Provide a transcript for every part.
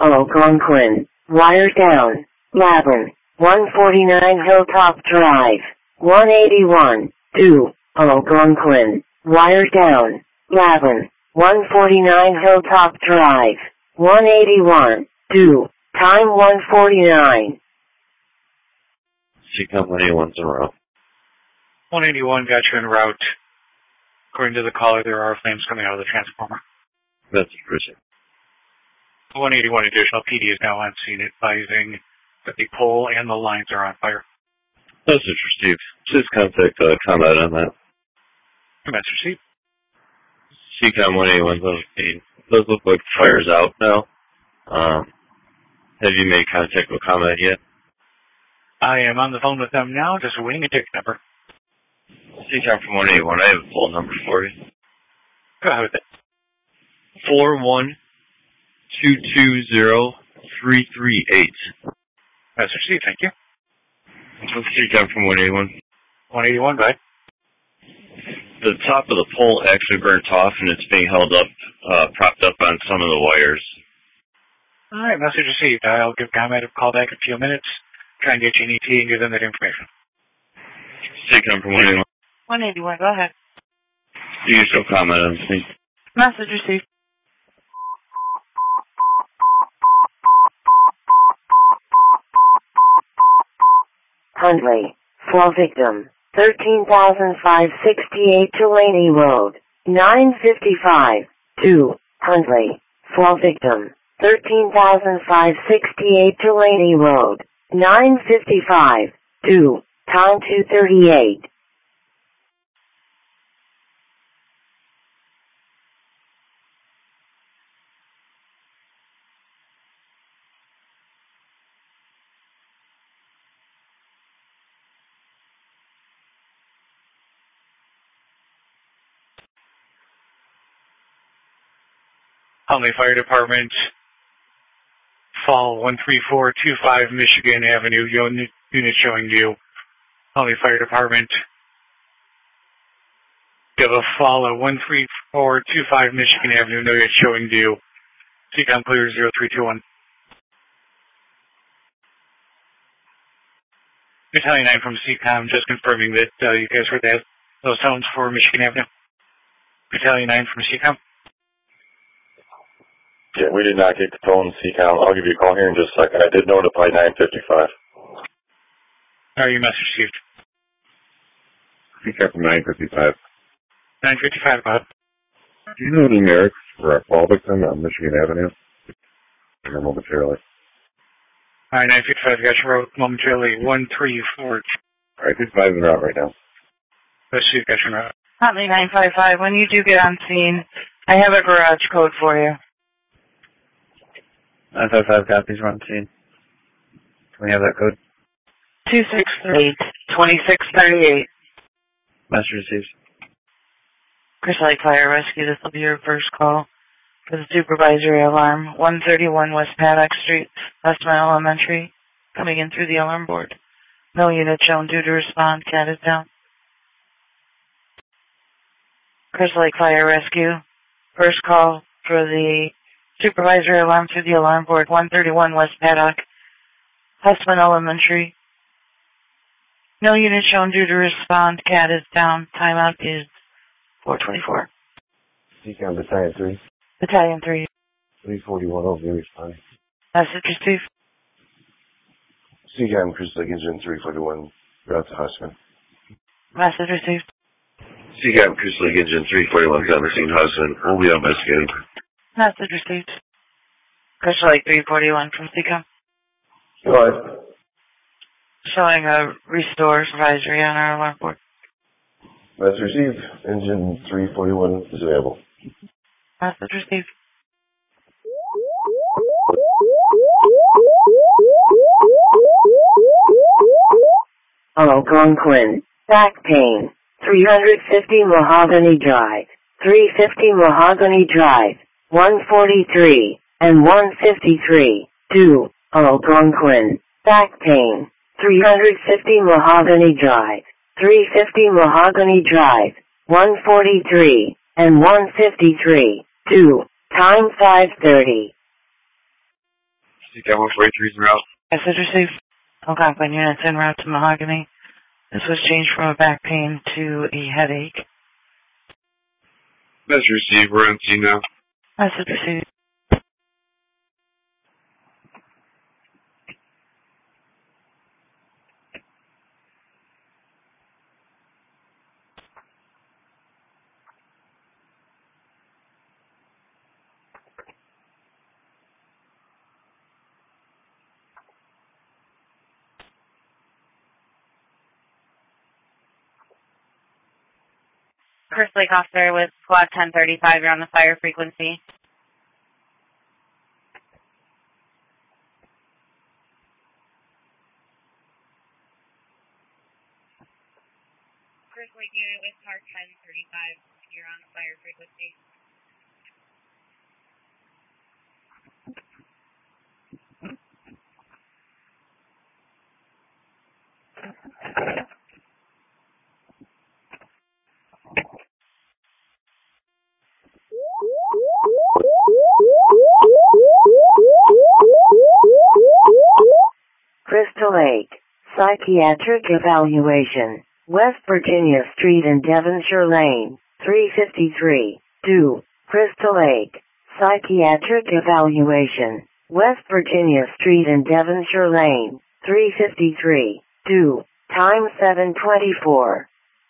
Algonquin. Wire down. Laban. 149 Hilltop Drive. 181. 2. Algonquin. Wire down. Laban. 149 Hilltop Drive. 181. 2. Time 149. CCOM 181's en route. 181 got you en route. According to the caller, there are flames coming out of the transformer. Message received. 181 additional PD is now on scene, advising that the pole and the lines are on fire. Message received. Please contact combat on that. Message received. CCOM 181's on the scene. Does look like the fire's out now. Have you made contact with combat yet? I am on the phone with them now, just waiting a ticket number. CCOM from 181, I have a full number for you. Go ahead with it. 41220-338. Message received, thank you. CCOM from 181. 181, go ahead. The top of the pole actually burnt off and it's being held up, propped up on some of the wires. Alright, message received. I'll give combat a call back in a few minutes. Try and get you an ET and give them that information. CCOM from 181. 181, go ahead. You show comment on the scene. Message received. Hundley. Fall victim. 13,568 Delaney Road. 955. 2. Hundley. Fall victim. 13,568 Delaney Road. 955. 2. Time 238. Huntley Fire Department, Fall 13425 Michigan Avenue, unit showing you. Huntley Fire Department, give a fall at 13425 Michigan Avenue, no unit showing you. CCOM clear 0321. Battalion 9 from CCOM, just confirming that you guys heard that, those tones for Michigan Avenue. Battalion 9 from CCOM. Yeah, we did not get the tone, CCOM. I'll give you a call here in just a second. I did notify 955. Your message received. CCOM from 955. 955, go ahead. Do you know the numerics for a fall victim on Michigan Avenue? Here momentarily. Alright, 955, got your road momentarily. 134. Alright, 55 is out right now. Let's see, got your road. Huntley 955, when you do get on scene, I have a garage code for you. 955 copies, we're on scene. Can we have that code? 268-2638. Message received. Crystal Lake Fire Rescue, this will be your first call for the supervisory alarm. 131 West Paddock Street, Westman Elementary, coming in through the alarm board. No unit shown due to respond. Cat is down. Crystal Lake Fire Rescue, first call for the supervisory alarm through the alarm board. 131 West Paddock, Westman Elementary. No unit shown due to respond. Cat is down. Timeout is 424. CCOM Battalion 3. Battalion 3. 341 over here responding. Message received. CCOM Crystal Lake Engine 341, route to Husman. Message received. CCOM Crystal Lake Engine 341, on the scene Husman. We'll be investigating. Message received. Crystal Lake 341 from CCOM. Go ahead. Showing a restore supervisory on our alarm board. Message received. Engine 341 is available. Message received. Algonquin. Back pain. 350 Mahogany Drive. 350 Mahogany Drive. 143 and 153. 2. Algonquin. Back pain. 350 Mahogany Drive. 350 Mahogany Drive. 143 and 153. 2. Time 5:30. CCAM 143 is en route. Message received. Algonquin units en route to Mahogany. This was changed from a back pain to a headache. Message received. We're on scene now. Message received. First Lake Officer with Squad 1035, you're on the fire frequency. First Lake unit with Car 1035, you're on the fire frequency. Crystal Lake, Psychiatric Evaluation, West Virginia Street and Devonshire Lane, 353, 2, Crystal Lake, Psychiatric Evaluation, West Virginia Street and Devonshire Lane, 353, 2, time 7:24.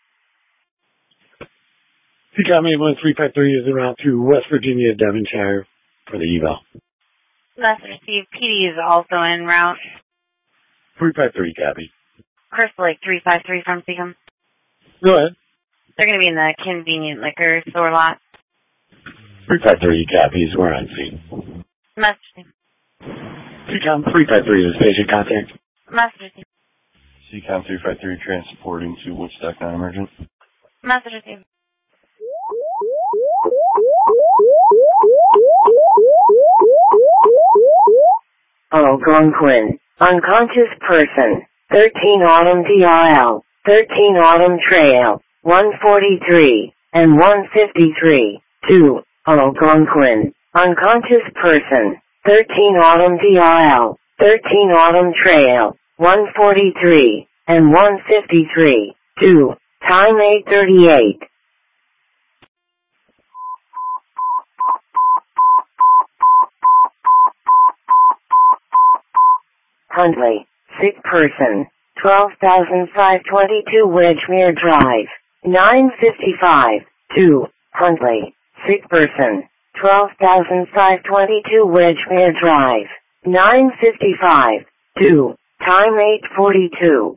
CCAM 81353 is en route to West Virginia, Devonshire for the eval. Message received. PD is also en route. 353, copy. Crystal Lake 353 from CCAM. Go ahead. They're going to be in the convenient liquor store lot. 353 copies. We're on scene. Message received. CCAM 353 is patient contact. Message received. CCAM 353 transporting to Woodstock non-emergent. Message received. Algonquin, unconscious person, 13 Autumn DRL, 13 Autumn Trail, 143, and 153, 2, Algonquin, unconscious person, 13 Autumn DRL, 13 Autumn Trail, 143, and 153, 2, time 8:38. Huntley, sick person, 12,522 Wedgemere Drive, 955, 2, Huntley, sick person, 12,522 Wedgemere Drive, 955, 2, time 8:42.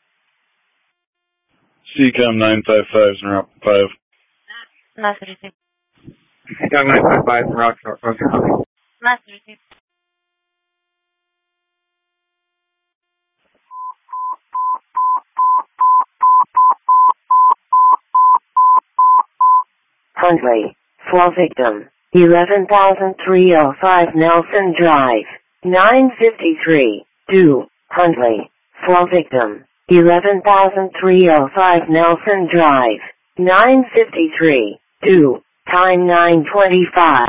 CCAM 955 is en route 5. Message received. CCAM 955 en route to Roger. Message received. Huntley, fall victim, 11,305 Nelson Drive, 953, 2, Huntley, fall victim, 11,305 Nelson Drive, 953, 2, time 9:25.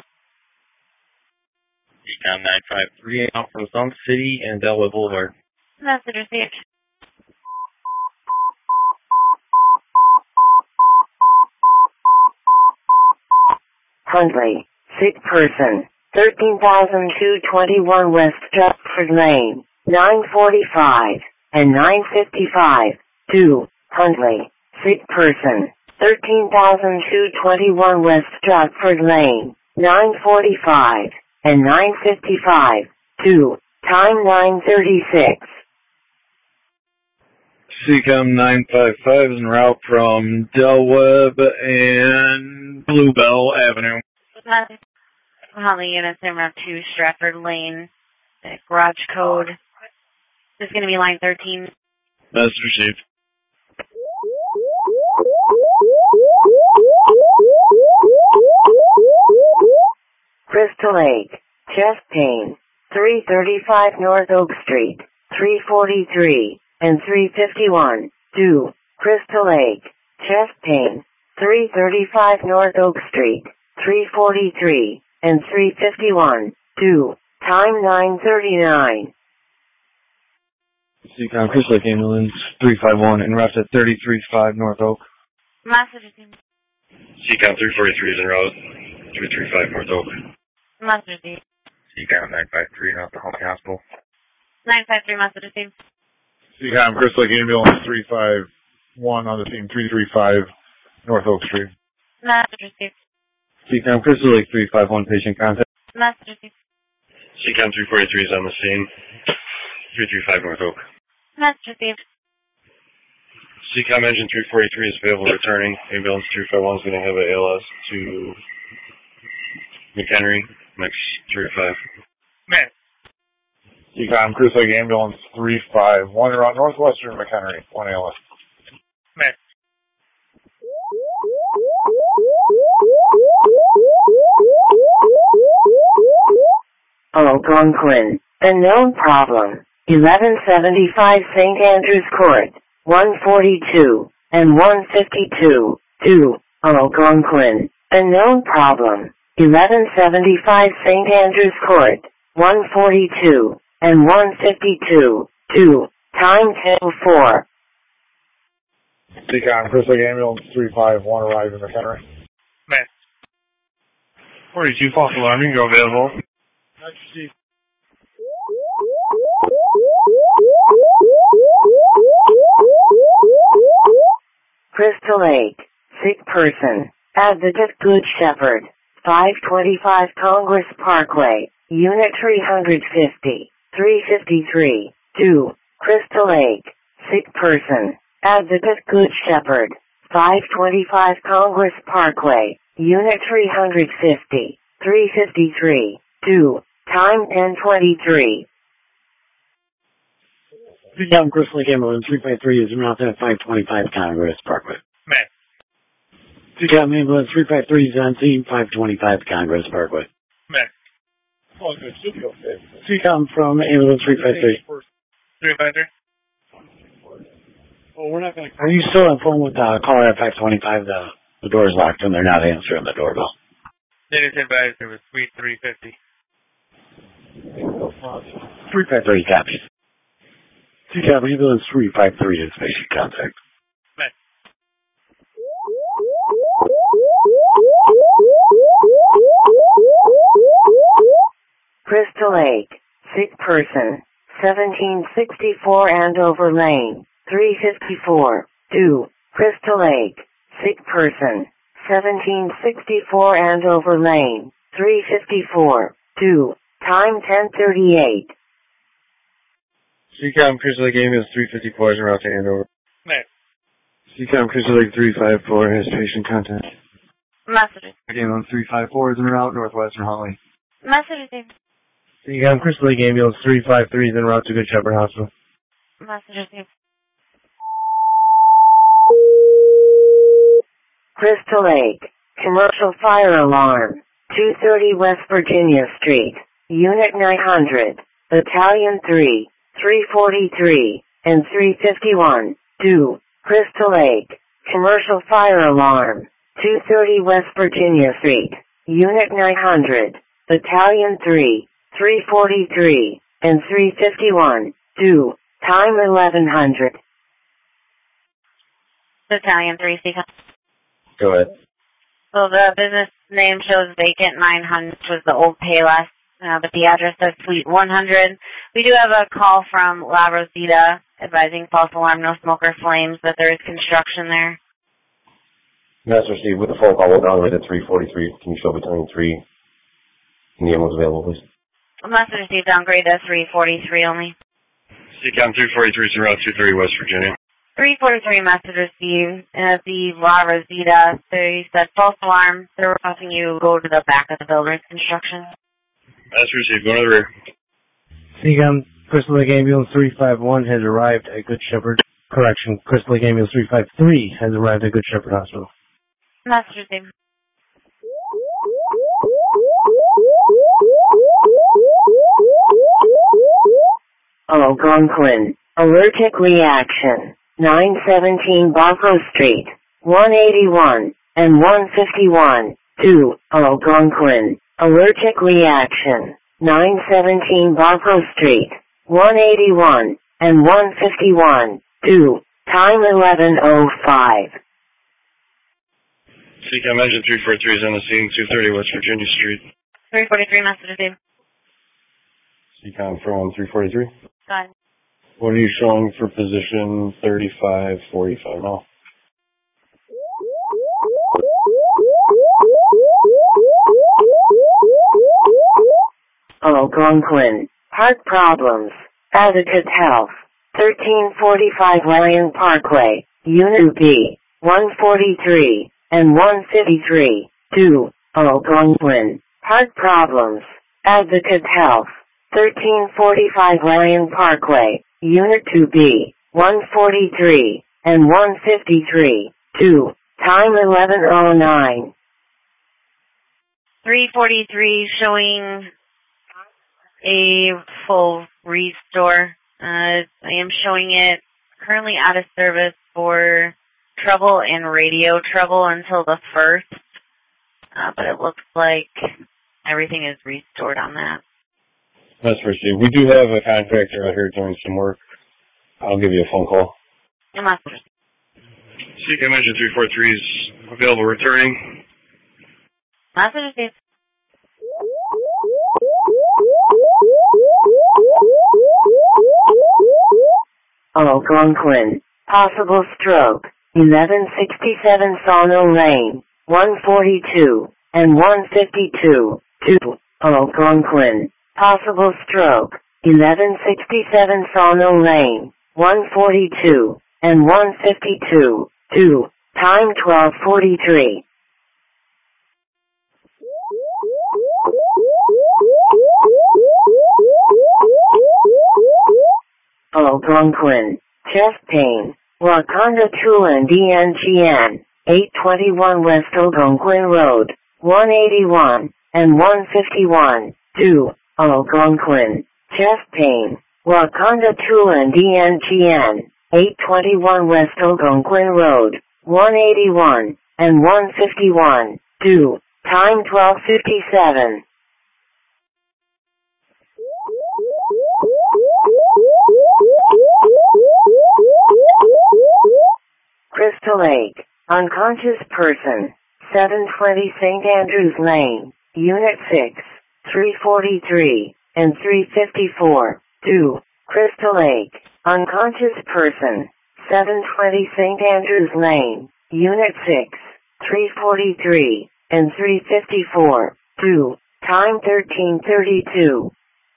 CCAM 953 out from Sun City and Delaware Boulevard. Message received. Huntley, sick person, 13,221 West Stratford Lane, 945, and 955, 2, Huntley, sick person, 13,221 West Stratford Lane, 945, and 955, 2, time 9:36. CCAM 955 is en route from Del Webb and Bluebell Avenue. Message. Huntley units en route to Stratford Lane. The garage code is going to be line 13. Message received. Crystal Lake, chest pain, 335 North Oak Street, 343, and 351, 2, Crystal Lake, chest pain, 335 North Oak Street, 343, and 351, 2, Time 9:39. Seacom, Chris Lake Ambulance 351 en route at 335 North Oak. Message received. Seacom 343 is en route 335 North Oak. Message received. Seacom 953 out to Holly Hospital. 953, message received. Seacom, Chris Lake Ambulance 351 on the scene 335 North Oak Street. Message received. Seacom, Chris Lake 351 patient contact. Message received. Seacom 343 is on the scene 335 North Oak. Message received. Seacom engine 343 is available returning. Ambulance 351 is going to have an ALS to McHenry, next 305. Man. Seacom, Chris Lake Ambulance 351 around Northwestern McHenry, 1 ALS. Man. Algonquin, unknown problem. 1175 St. Andrews Court, 142 and 152, 2, Algonquin, unknown problem. 1175 St. Andrews Court, 142 and 152, 2, time 10:04. Seacom, Chris Lake Ambulance 351 arrived in McHenry. Man. 42, false alarm, you can go available. Crystal Lake, sick person, Advocate Good Shepherd, 525 Congress Parkway, Unit 350, 353, 2, Crystal Lake, sick person, Advocate Good Shepherd, 525 Congress Parkway, Unit 350, 353, 2, time 10:23. Seacom, Chris Lake Ambulance 353 is en route at 525 Congress Parkway. Man. Seacom Ambulance 353 is on scene 525 Congress Parkway. Man. Oh, good. Should be okay. Seacom from Ambulance 353. 353? Well, we're not going to... Are you still on phone with caller at 525? The door's locked and they're not answering the doorbell. They just advised there was suite 350. 353 copies. Seacom Ambulance 353 is patient contact. Man. Crystal Lake, sick person, 1764 Andover Lane, 354, 2, Crystal Lake, sick person, 1764 Andover Lane, 354, 2, time 10:38. Seacom, Chris Lake Ambulance 354 is en route to Andover. Man. Seacom, Chris Lake 354 has patient contact. Message. Ambulance 354 is en route Northwestern Holly. Message received. Seacom, Chris Lake Ambulance 353 is en route to Good Shepherd Hospital. Message received. Crystal Lake, commercial fire alarm, 230 West Virginia Street, Unit 900, Battalion 3, 343, and 351, 2, Crystal Lake, commercial fire alarm, 230 West Virginia Street, Unit 900, Battalion 3, 343, and 351, 2, time 1100. Battalion 3, Seacom. Go ahead. So the business name shows vacant 900, which was the old Payless, but the address says Suite 100. We do have a call from La Rosita advising false alarm, no smoker flames, that there is construction there. That's received with the phone call down right at 343. Can you show Battalion 3 and the ambulance available, please? Message received downgrade to 343 only. Seacom 343 is en route 230 West Virginia. 343 message received, and at the La Rosita, they said false alarm. They're requesting you go to the back of the building's construction. Message received, go to the rear. Seacom, Crystal Lake Ambulance 351 has arrived at Good Shepherd. Correction, Crystal Lake Ambulance 353 has arrived at Good Shepherd Hospital. Message received. Algonquin, allergic reaction, 917 Barco Street, 181 and 151, 2, Algonquin, allergic reaction, 917 Barco Street, 181, and 151, 2, time 11:05. CCOM engine 343 is on the scene, 230 West Virginia Street. 343, message received. CCOM from 343. Go ahead. What are you showing for position 3545 now? Algonquin, heart problems, Advocate Health, 1345 Lyon Parkway, Unit B, 143, and 153, 2, Algonquin, heart problems, Advocate Health, 1345 Lyon Parkway, Unit 2B, 143, and 153, 2, time 11:09. 343 showing a full restore. I am showing it currently out of service for trouble and radio trouble until the 1st. But it looks like everything is restored on that. That's for sure. We do have a contractor out here doing some work. I'll give you a phone call. CCOM engine 343 is available returning. Message received. Algonquin, possible stroke, 1167 Sawmill Lane, 142, and 152, 2, Algonquin, possible stroke, 1167 Sawmill Lane, 142, and 152, 2, time 12:43. Algonquin, chest pain, Wakanda Tulan DNGN, 821 West Algonquin Road, 181, and 151, 2, Algonquin, chest pain, Wakanda Tulan DNGN, 821 West Algonquin Road, 181, and 151, 2, time 12:57. Crystal Lake, unconscious person, 720 St. Andrews Lane, Unit 6, 343, and 354, 2, Crystal Lake, unconscious person, 720 St. Andrews Lane, Unit 6, 343, and 354, 2, time 13:32.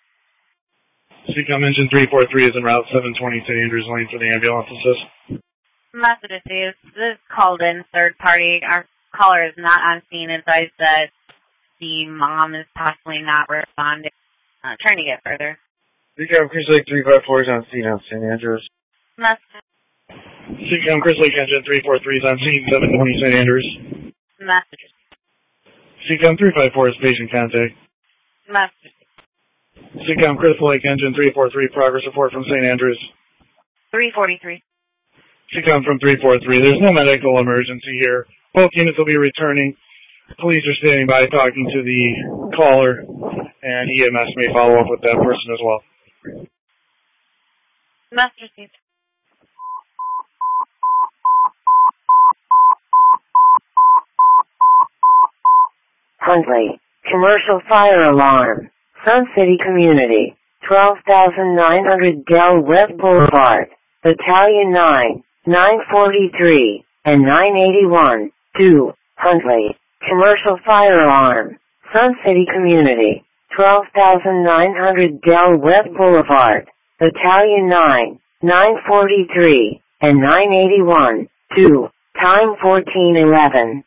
CCOM engine 343 is en route 720 St. Andrews Lane for the ambulance assist. Message received. This is called in third party. Our caller is not on scene. Advised that the mom is possibly not responding. Trying to get further. CCOM Chris Lake 354 is on scene on St. Andrews. Message. CCOM Chris Lake engine 343 is on scene 720 St. Andrews. Message. CCOM 354 is patient contact. Message. CCOM Chris Lake engine 343 progress report from St. Andrews. 343. CCOM from 343. There's no medical emergency here. Both units will be returning. Police are standing by talking to the caller, and EMS may follow up with that person as well. Message received. Huntley, commercial fire alarm, Sun City Community, 12,900 Del Webb Boulevard, Battalion 9, 943, and 981, 2, Huntley, commercial fire alarm, Sun City Community, 12,900 Del Webb Boulevard, Battalion 9, 943, and 981, 2, time 14:11.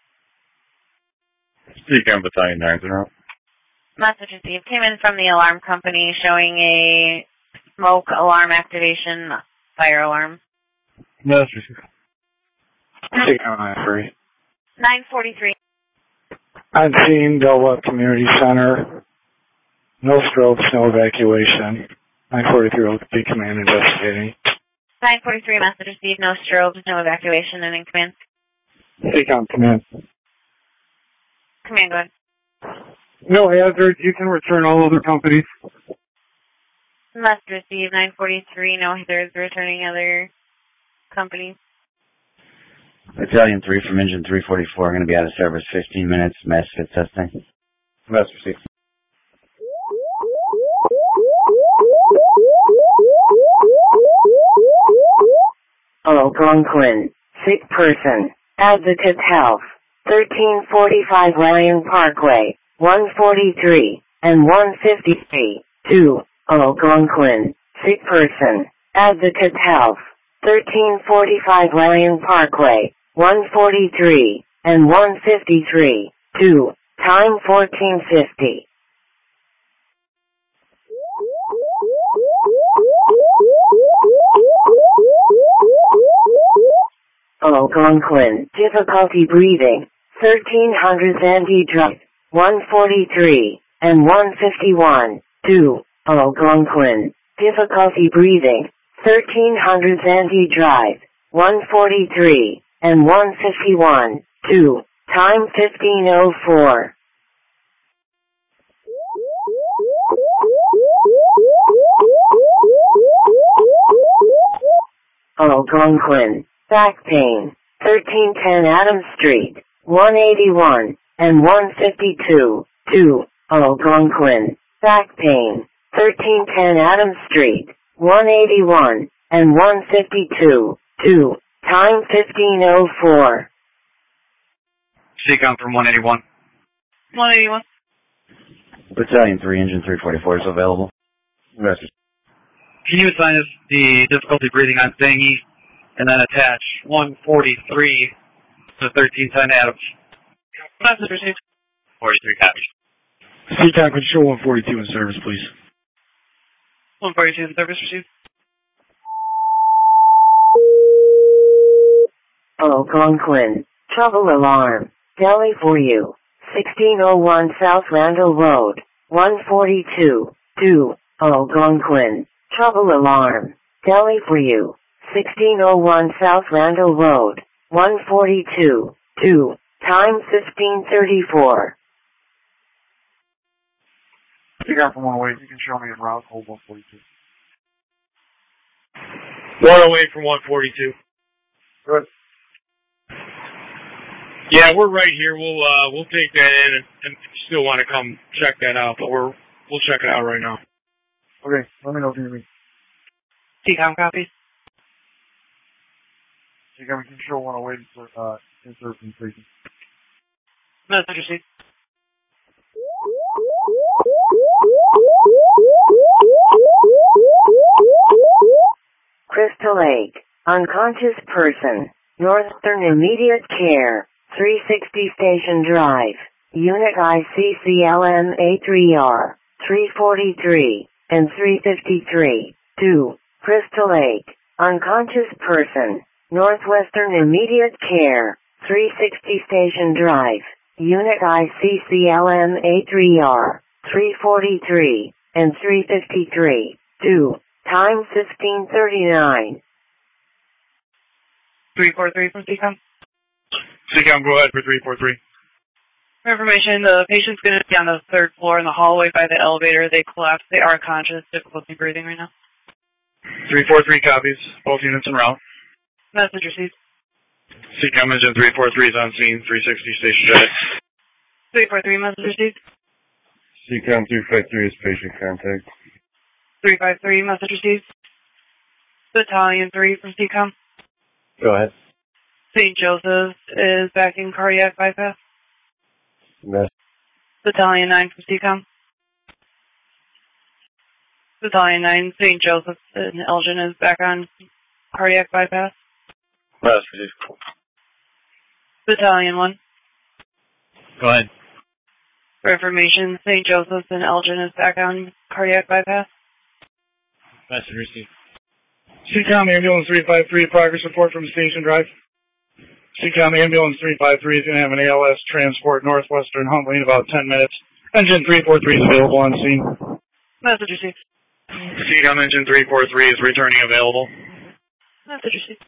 CCOM Battalion 9's en route. Message received. Came in from the alarm company showing a smoke alarm activation fire alarm. Message received. CCOM 9-3. 943. I'm seeing Del Webb Community Center. No strokes, no evacuation. 943 will be command investigating. 943, message received. No strobes, no evacuation, and in command. CCOM command. Command, go ahead. No hazard. You can return all other companies. Must receive 943. No hazards. Returning other companies. Battalion 3 from engine 344. Going to be out of service 15 minutes. Mass fit testing. Mass received. Algonquin. Sick person. Advocate Health. 1345 Ryan Parkway. 143 and 153. 2. Algonquin. Sick person. Advocate Health. 1345 Ryan Parkway. 143 and 153. 2. Time 1450. Algonquin. Difficulty breathing. 1300 Sandy Drive. 143 and 151. 2. Algonquin. Difficulty breathing. 1300 Sandy Drive. 143 and 151. 2. Time 1504. Algonquin. Back pain. 1310 Adams Street. 181 and 152. 2. Algonquin. Back pain. 1310 Adams Street. 181 and 152. 2. Time 1504. CCOM from 181. 181. Battalion 3, engine 344 is available. Message. Can you assign us the difficulty breathing on Thingy and then attach 143 to 1310 Adams? Message received. 43 copies. CCOM can show 142 in service, please. 142 in service received. Algonquin. Trouble alarm. Delhi for you. 1601 South Randall Road. 142. 2. Algonquin. Trouble alarm. Delhi for you. 1601 South Randall Road. 142. 2. Time 1534. You got from 108. You can show me in route. Hold 142. 108 from 142. Good. Yeah, we're right here. We'll take that in and still want to come check that out, but we'll check it out right now. Okay, let me know if you need me. CCOM copies. You can show 108 for in-service and station. Message received. Crystal Lake. Unconscious person. Northern Immediate Care. 360 Station Drive. Unit ICCLM A3R. 343 and 353. 2. Crystal Lake. Unconscious person. Northwestern Immediate Care. 360 Station Drive. Unit ICCLM A3R. 343 and 353. 2. Time 1539. 343 from CCOM. CCOM, go ahead for 343. For information, the patient's going to be on the 3rd floor in the hallway by the elevator. They collapsed. They are conscious. Difficulty breathing right now. 343 copies. Both units en route. Message received. CCOM engine 343 is on scene. 360 station drive. 343 message received. CCOM 353 is patient contact. 353 message received. Battalion 3 from CCOM. Go ahead. St. Joseph is back in cardiac bypass. Message. Battalion 9 from CCOM. Battalion 9, St. Joseph in Elgin is back on cardiac bypass. Message. Battalion 1. Go ahead. For information, St. Joseph's in Elgin is back on cardiac bypass. Message received. CCOM ambulance 353, progress report from Station Drive. CCOM ambulance 353 is going to have an ALS transport Northwestern Huntley in about 10 minutes. Engine 343 is available on scene. Message received. CCOM engine 343 is returning available. Message received.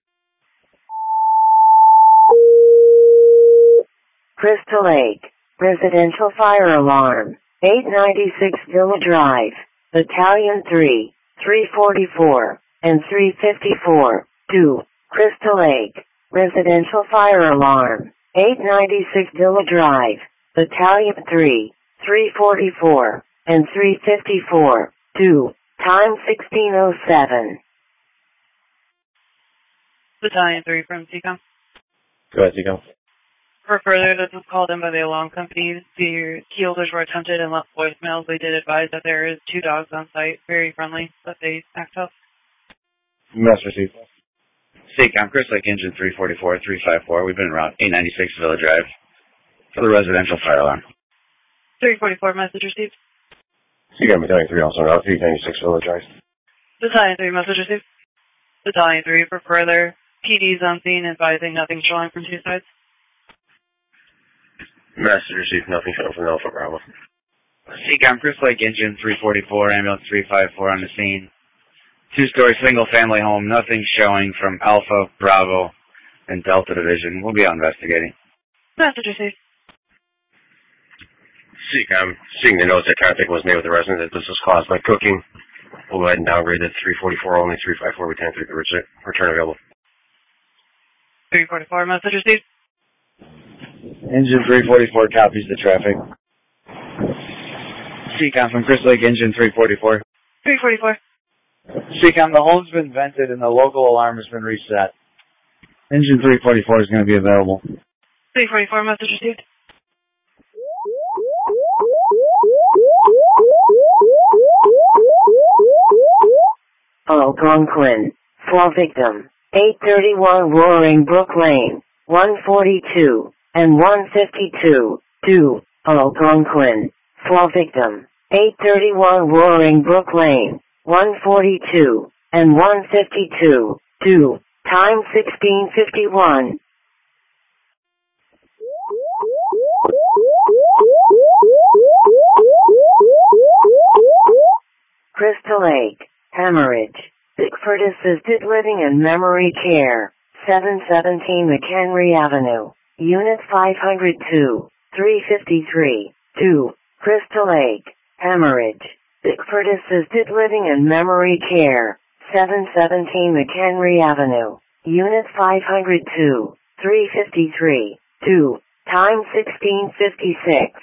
Crystal Lake. Residential fire alarm. 896 Villa Drive, Battalion 3, 344, and 354, 2, Crystal Lake, residential fire alarm, 896 Villa Drive, Battalion 3, 344, and 354, 2, time 1607. Battalion 3 from CCOM. Go ahead, Tico. For further, this was called in by the alarm company. The key holders were attempted and left voicemails. They did advise that there is 2 dogs on site, very friendly, but they act up. Mess received. CCOM, Crystal Lake Engine 344, 354. We've been around 896 Villa Drive for the residential fire alarm. 344, message received. CCOM Battalion 3 also around 896 Villa Drive. Battalion 3, message received. Battalion 3, for further, PD's on scene advising nothing showing from 2 sides. Message received, nothing showing from Alpha Bravo. CCOM, Crystal Lake Engine 344, ambulance 354 on the scene. 2-story single-family home, nothing showing from Alpha, Bravo, and Delta Division. We'll be out investigating. Message received. CCOM, seeing the notes that contact was made with the resident that this was caused by cooking. We'll go ahead and downgrade that 344, only 354, we can't take the return available. 344, message received. Engine 344 copies the traffic. CCOM from Crystal Lake Engine 344. 344. CCOM, the home's been vented and the local alarm has been reset. Engine 344 is going to be available. 344, message received. Algonquin, fall victim, 831 Roaring Brook Lane, 142, and 152, 2, Algonquin, fall victim, 831 Roaring Brook Lane, 142, and 152, 2, time 1651. Crystal Lake, hemorrhage, Bickford Assisted Living and Memory Care, 717 McHenry Avenue, Unit 502, 353, 2, Crystal Lake, hemorrhage, Bickford Assisted Living and Memory Care, 717 McHenry Avenue, Unit 502, 353, 2, time 1656.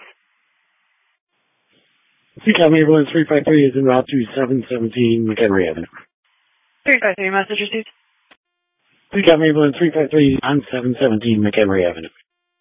CCOM Ambulance 353 is en route to 717 McHenry Avenue. 353, message received. CCOM Ambulance 353 on 717 McHenry Avenue.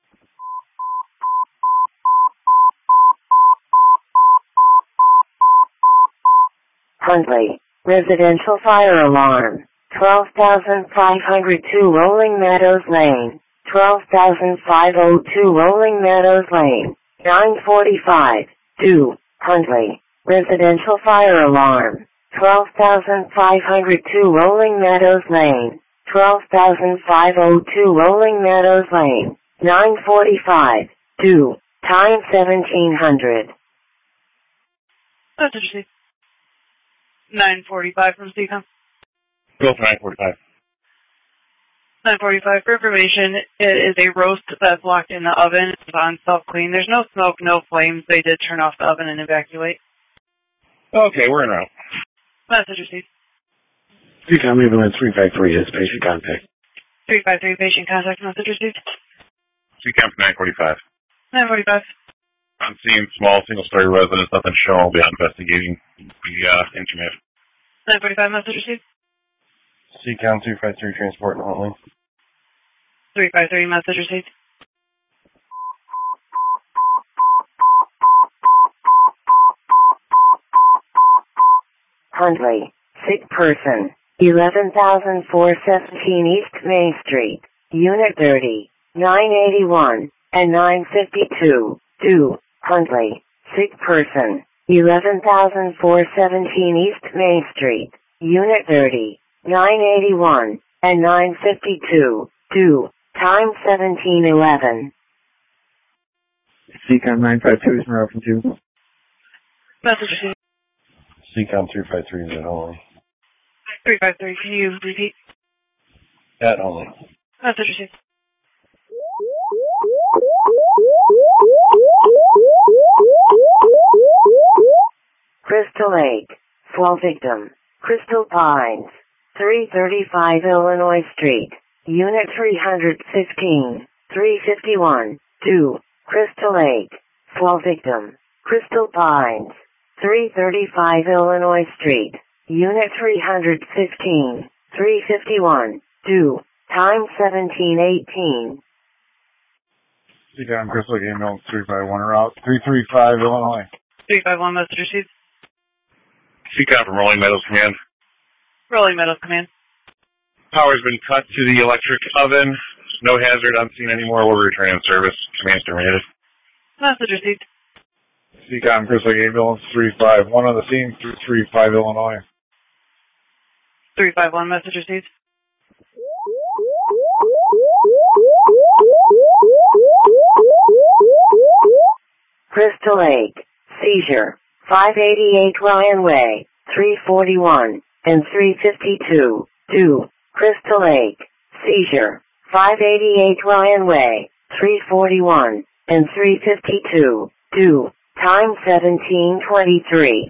Huntley, residential fire alarm, 12,502 Rolling Meadows Lane, 12,502 Rolling Meadows Lane, 945, 2, Huntley, residential fire alarm, 12,502 Rolling Meadows Lane, 12,502 Rolling Meadows Lane, 945, 2, time 1700. Message received. 945 from CCOM. Go for 945. 945, for information, it is a roast that's locked in the oven. It's on self-clean. There's no smoke, no flames. They did turn off the oven and evacuate. Okay, we're in route. Message received. CCOM Ambulance 353 is patient contact. 353, patient contact, message received. CCOM 945. 945. I'm seeing small single-story residence, nothing shown. I'll be out investigating the internet. 945, message received. CCOM 253 transport and Huntley. 353, message received. Huntley, sick person, 11,417 East Main Street, Unit 30, 981, and 952, 2, Huntley, sick person, 11,417 East Main Street, Unit 30, 981, and 952, 2, time 1711. CCOM 952 is en route from 2. Message received. CCOM 353 is at Huntley. 353, can you repeat? At Huntley. Message received. Crystal Lake. Fall victim. Crystal Pines. 335 Illinois Street. Unit 316. 351. 2. Crystal Lake. Fall victim. Crystal Pines. 335 Illinois Street. Unit 316. 351. 2. Time 17:18. CCOM Crystal Lake Ambulance 351 route 335 Illinois. 351 message received. CCOM from Rolling Meadows Command. Rolling Meadows Command. Power's been cut to the electric oven. No hazard unseen anymore. We're returning service. Command terminated. Message received. CCOM Crystal Lake Ambulance 351 on the scene 335 Illinois. 351 message received. Crystal Lake. Seizure. 588 Ryan Way. 341 and 352. 2. Crystal Lake. Seizure. 588 Ryan Way. 341 and 352. 2. Time 17:23.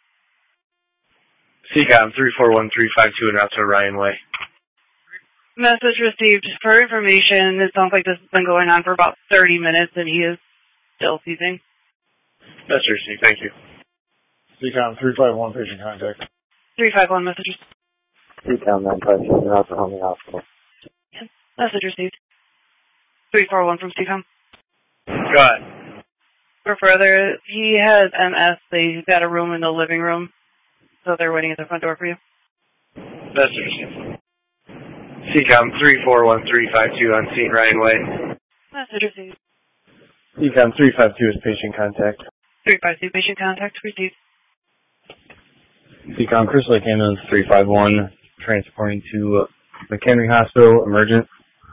CCOM 341352 en route to Ryan Way. Message received. For information, it sounds like this has been going on for about 30 minutes and he is still seizing. Message received. Thank you. CCOM 351 patient contact. 351 messages. CCOM 952 route to Homing Hospital. Message received. 341 from CCOM. Go ahead. For further, he has MS. They've got a room in the living room, so they're waiting at the front door for you. Message received. CCOM 341352 on scene Ryan Way. Message received. CCOM 352 is patient contact. 352 patient contact received. CCOM Crystal Lake Ambulance 351 transporting to McHenry Hospital, emergent.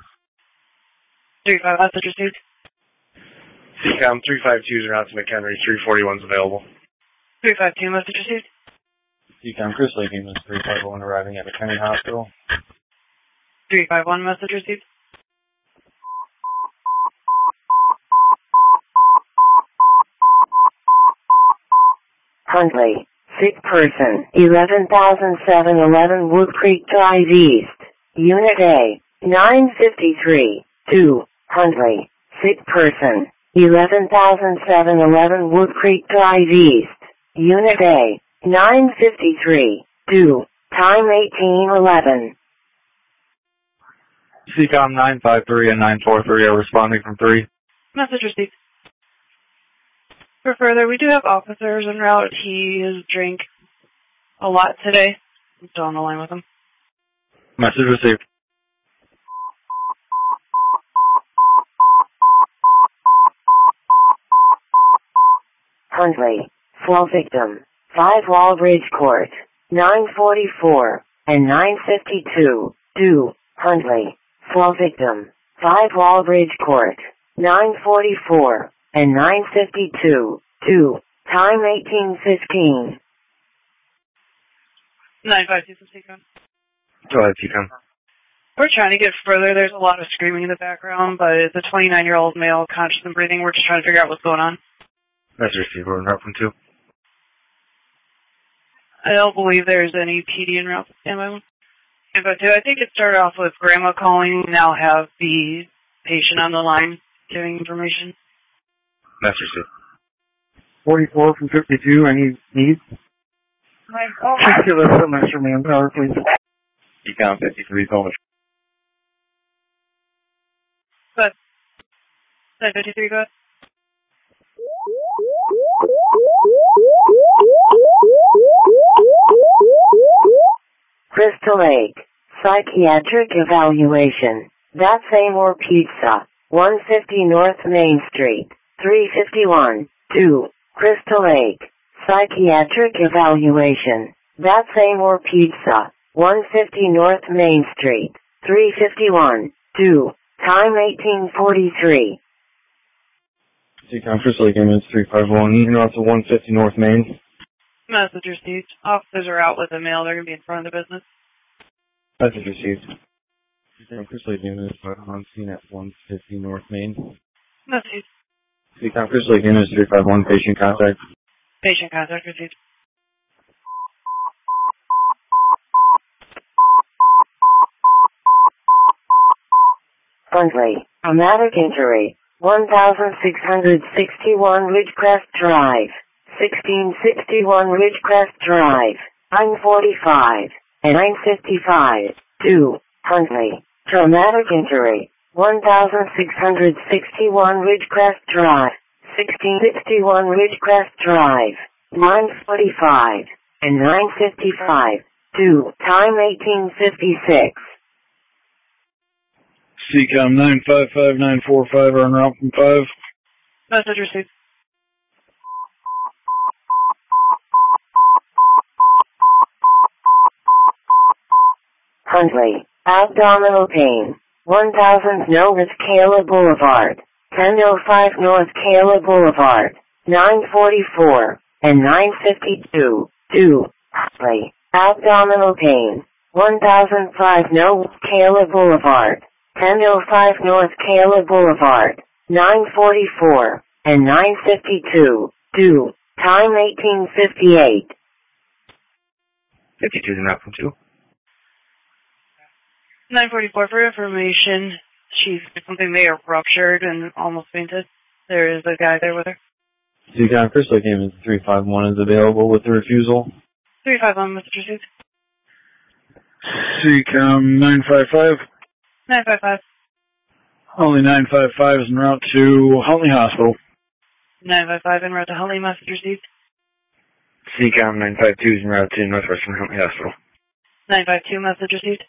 35 message received. CCOM 352 is around to McHenry. 341 is available. 352 message received. CCOM Crystal Lake Ambulance 351 arriving at McHenry Hospital. 351 message received. Huntley. Sick person. 11,711 Wood Creek Drive East. Unit A. 953. 2. Huntley. Sick person. 11,711 Wood Creek Drive East. Unit A. 953. 2. Time 18:11. CCOM 953 and 943 are responding from 3. Message received. For further, we do have officers en route. He has drank a lot today. I'm still on the line with him. Message received. Huntley. Fall victim. 5 Wallbridge Court. 944 and 952. 2. Huntley. Fall victim. 5 Wallbridge Court. 944 and 952. 2. Time 18:15. 952 from CCOM. Go ahead, CCOM. We're trying to get further. There's a lot of screaming in the background, but it's a 29-year-old male, conscious and breathing. We're just trying to figure out what's going on. Message received. We're in route from 2. I don't believe there's any PD en route. I think it started off with grandma calling. Now have the patient on the line giving information. Message received. 44 from 52. Any needs? Just give us some extra manpower, please. CCOM 53 Polish. Go ahead. 953, go ahead. Crystal Lake. Psychiatric evaluation. That's Amor Pizza. 150 North Main Street. 351. 2. Crystal Lake. Psychiatric evaluation. That's Amor Pizza. 150 North Main Street. 351. 2. Time 18:43. CCOM Crystal Lake Ambulance 351 en route to 150 North Main. Message received. Officers are out with a male. They're going to be in front of the business. Message received. CCOM Crystal Lake Ambulance on scene at 150 North Main. Huntley, traumatic injury, 1661 Ridgecrest Drive, 1661 Ridgecrest Drive, 945, and 955, 2, Huntley, traumatic injury, 1661 Ridgecrest Drive, 1661 Ridgecrest Drive, 945, and 955, 2, time 1856. CCOM 955945 on route from 5. Message received. Huntley, abdominal pain, 1000 North Kayla Boulevard, 1005 North Kayla Boulevard, 944, and 952, 2, Huntley, abdominal pain, 1005 North Kayla Boulevard, 1005 North Kayla Boulevard, 944, and 952, 2, time 1858. 52 is an out from 2. 944 for information. She's something may have ruptured and almost fainted. There is a guy there with her. CCOM Crystal Game 351 is available with the refusal. 351, Mr. Received. CCOM 955. 955. Only 955 is en route to Huntley Hospital. 955 en route to Huntley, message received. CCOM 952 is en route to Northwestern Huntley Hospital. 952, message received.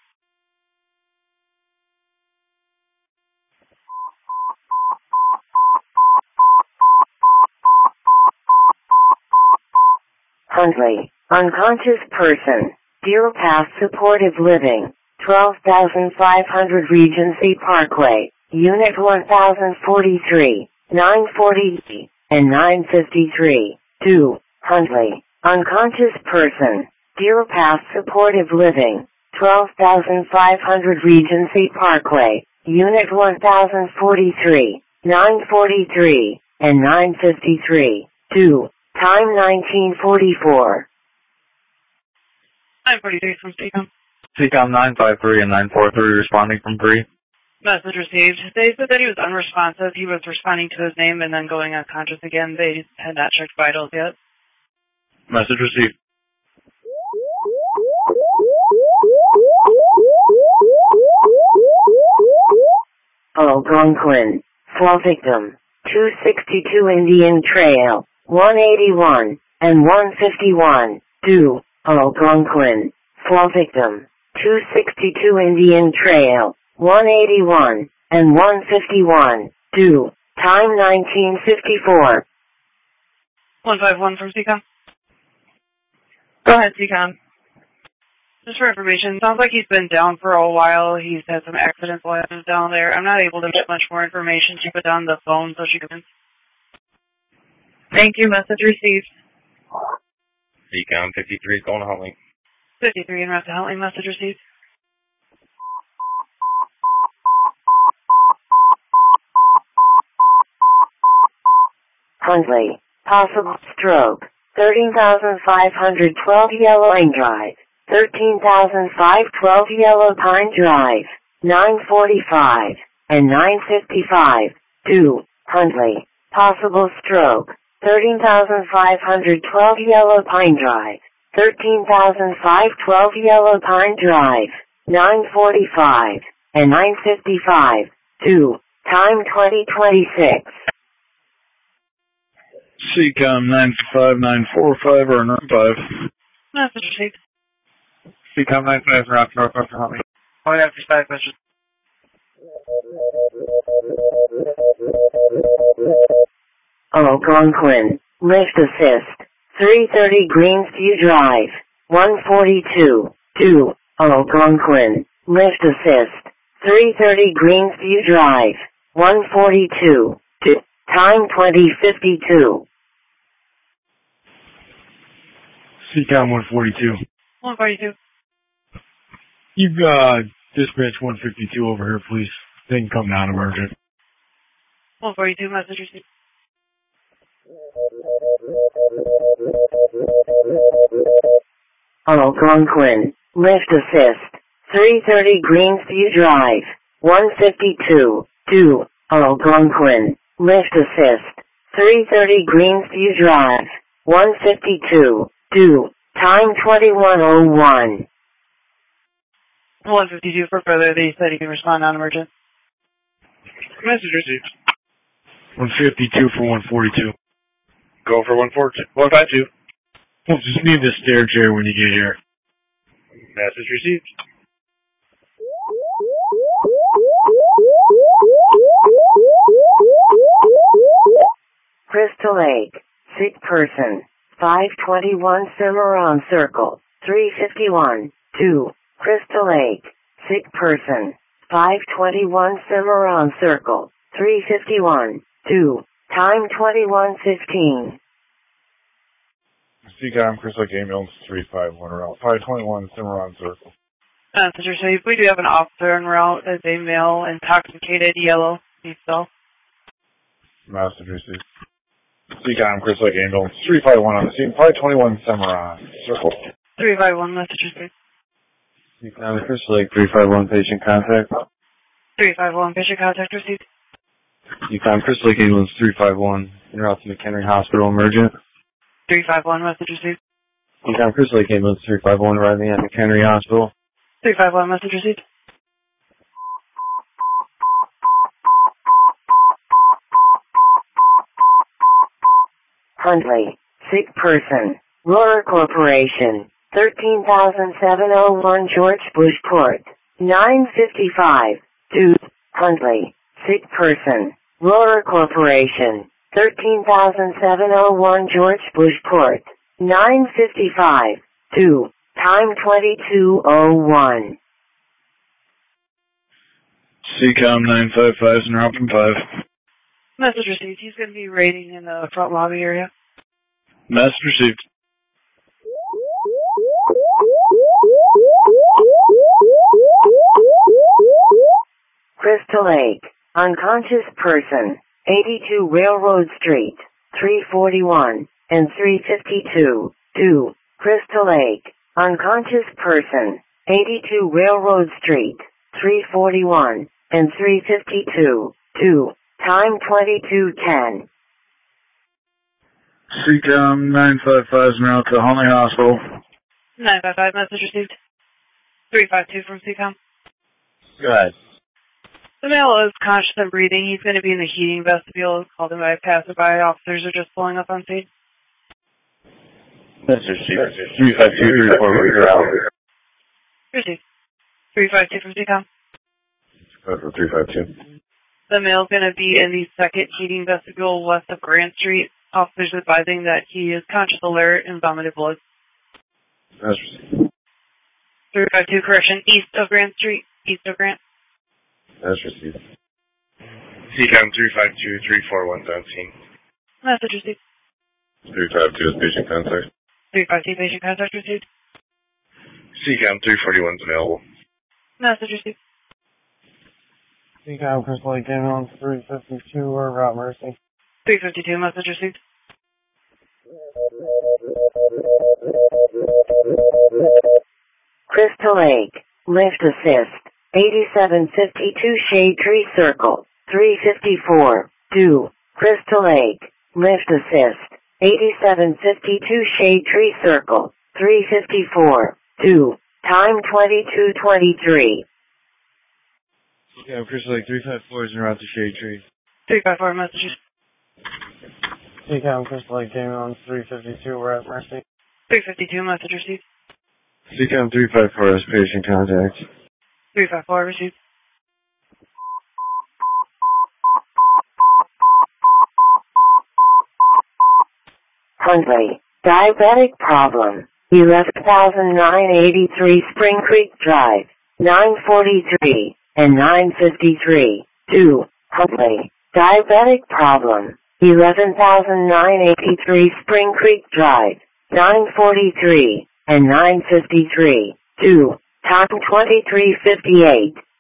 Huntley, unconscious person, Deer Path Supportive Living, 12,500 Regency Parkway, Unit 1043, 940 and 953, 2, Huntley, unconscious person, Deer Path Supportive Living, 12,500 Regency Parkway, Unit 1043, 943 and 953, 2, time 1944. 943 from CCOM. CCOM 953 and 943 responding from 3. Message received. They said that he was unresponsive. He was responding to his name and then going unconscious again. They had not checked vitals yet. Message received. Algonquin, fall victim, 262 Indian Trail, 181 and 151, 2, Algonquin, fall victim, 262 Indian Trail, 181 and 151, 2, time 1954. 151 from CCOM. Go ahead, CCOM. Just for information, sounds like he's been down for a while. He's had some accidents while he was down there. I'm not able to get much more information. She put down the phone so she can... Thank you. Message received. CCOM 53 going to Huntley. 53 en route to Huntley. Message received. Huntley, possible stroke, 13,512 Yellow Pine Drive, 13,512 Yellow Pine Drive, 945 and 955, 2, Huntley, possible stroke, 13,512 Yellow Pine Drive, 13,512 Yellow Pine Drive, 945 and 955, 2, time 2026. CCOM 95945 or 95. Message received. CCOM 95 route to Northwestern Huntley. Point after 5 message. Algonquin, lift assist, 330 Greensview Drive, 142, 2, Algonquin, lift assist, 330 Greensview Drive, 142, 2, time 2052. CCOM 142. 142. You've dispatch 152 over here, please. They can come down emergent. 142, message received. Algonquin, lift assist, 330 Greensview Drive, 152, 2, Algonquin, lift assist, 330 Greensview Drive, 152, 2, time 21:01. 152 for further, they said you can respond non-emergent. Message received. 152 for 142. Go for 152. Well, just need the stair chair when you get here. Message received. Crystal Lake, sick person, 521 Cimarron Circle, 351, 2, Crystal Lake, sick person, 521 Cimarron Circle, 351, 2, time 21:15. CCOM, Crystal Lake Ambulance 351, route 521 Cimarron Circle. Message received. We do have an officer en route as a male intoxicated yellow diesel. Message received. CCOM, Crystal Lake Ambulance 351 on the scene, 521 Cimarron Circle. 351, message received. CCOM, Crystal Lake 351, patient contact. 351, patient contact received. CCOM, Crystal Lake Ambulance 351, en route to McHenry Hospital, emergent. 351, message received. CCOM, Crystal Lake Ambulance 351, arriving at McHenry Hospital. 351, message received. Huntley, sick person, Roar Corporation, 13,701 George Bush Court, 955, 2, Huntley, sick person, Roar Corporation, 13,701 George Bush Court, 955, 2, time 22:01. CCOM 955 is en route from 5. Message received. He's going to be waiting in the front lobby area. Message received. Crystal Lake, unconscious person, 82 Railroad Street, 341 and 352, 2, Crystal Lake, unconscious person, 82 Railroad Street, 341 and 352, 2, time 22:10. CCOM 955 is en route to Huntley Hospital. 955, message received. 352 from CCOM. Go ahead. The male is conscious and breathing. He's going to be in the heating vestibule. Called in by a passerby. Officers are just pulling up on scene. Message received. 352 report you're out. Received. 352 from CCOM. Go for 352. The male is going to be in the second heating vestibule west of Grant Street. Officers advising that he is conscious, alert, and vomited blood. That's received. 352, correction, east of Grant Street. East of Grant. That's received. CCOM 352 341 17. Message received. 352 is patient contact. 352, patient contact received. CCOM 341 is available. Message received. CCOM, Crystal Lake Ambulance 352, or Route Mercy. 352, message received. Crystal Lake, lift assist, 8752 Shade Tree Circle, 354, 2, Crystal Lake, lift assist, 8752 Shade Tree Circle, 354, 2, time 22:23. CCOM, Crystal Lake 354 is en route to Shade Tree. 354, messages. CCOM, Crystal Lake Ambulance 352, we're at Mercy. 352, message received. CCOM 354 is patient contact. 354, received. Huntley, diabetic problem, 11,983 Spring Creek Drive, 943 and 953, 2, Huntley, diabetic problem, 11,983 Spring Creek Drive, 943 and 953, 2, time 23:58.